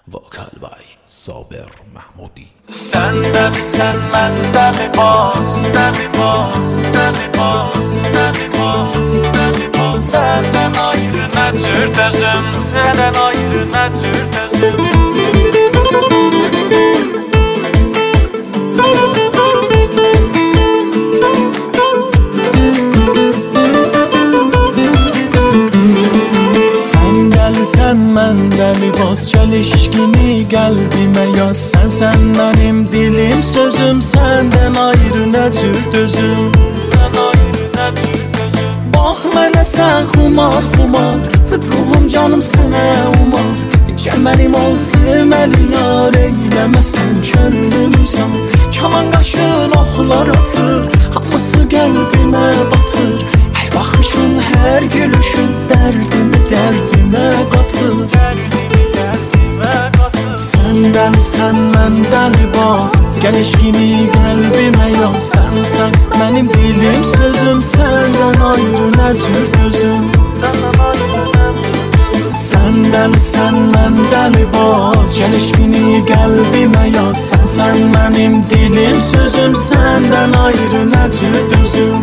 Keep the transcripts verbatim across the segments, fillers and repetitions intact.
وکال بای صابر محمودی. Sen de mi sen bende mi boz, de mi boz, de mi boz, de mi boz, de mi boz. Senden ayrı ne tür gözüm, senden ayrı ne tür gözüm. Sen məndə libas çelişkini qəlbimə yaz. Sən, sən mənim dilim sözüm, səndən ayrı nə cür dözüm. Bax mənə sən xumar xumar, ruhum canım sənə umar. Gəl mənim ol sevməli yar, eyləməsən könlümü san. Kaman qaşın oxlar atır, hamısı qəlbimə batır. Hər baxışın, hər gülüşün dərdimi dərdimə qatır. Səndən sən məndən libas, gəl eşqini qəlbimə yaz. Sən sən mənim dilim sözüm, səndən ayrı nə cür dözüm. Səndən sən məndən libas, gəl eşqini qəlbimə yaz. Sən sən mənim dilim sözüm, səndən ayrı nə cür dözüm.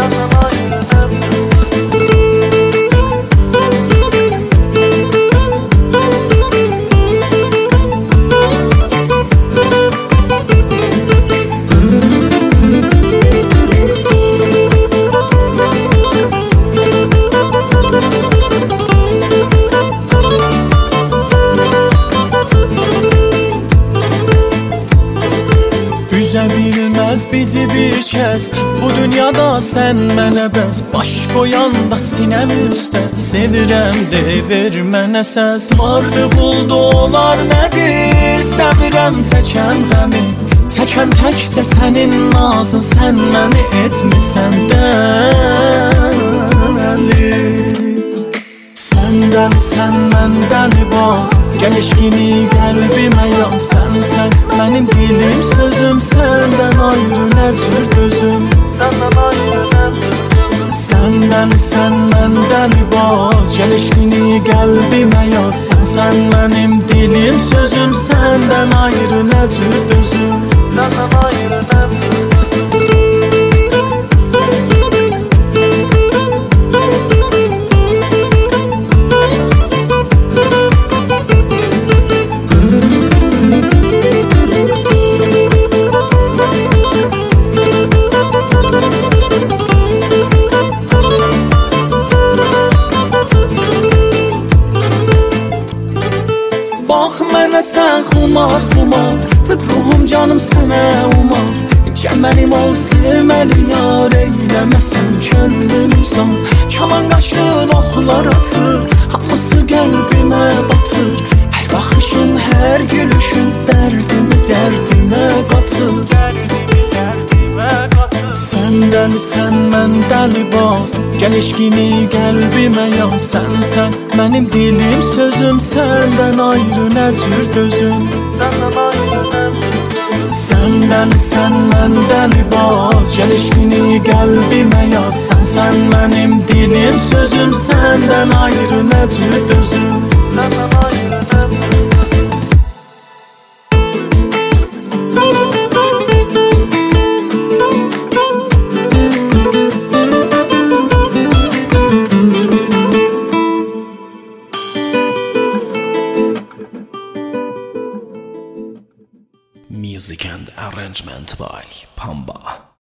Üzə bilməz bizi bir kəs, bu dünyada sən mənə bəs. Baş qoyanda sinəm üstə, sevirəm de ver mənə səs. Vardı buldu olar nədir, istəmirəm çəkəm qəmi. Çəkəm təkcə sənin nazın, sən məni etmisən dəli. Səndən sən məndən libas, gəl eşqini qəlbimə yaz. Sən sən mənim dilim sözüm, səndən ayrı nə cür dözüm. Səndən sən məndən libas, gəl eşqini qəlbimə yaz. Sən sən mənim dilim sözüm, səndən ayrı nə cür dözüm. Səndən ayrı nə cür dözüm. Bax mənə sən xumar xumar, ruhum canım sənə umar. Gəl mənim ol sevməli yar, eyləməsən könlümü san. Kaman qaşın oxlar atır, hamısı qəlbimə batır. Hər baxışın, hər gülüşün dərdimi dərdimə qatır. Səndən sən məndən libas, gəl eşqini qəlbimə yaz. Sən sən mənim dilim sözüm, səndən ayrı nə cür dözüm. Səndən sən məndən libas, gəl eşqini qəlbimə yaz. Sən sən mənim dilim sözüm, səndən ayrı nə cür dözüm. Music and arrangement by Pamba.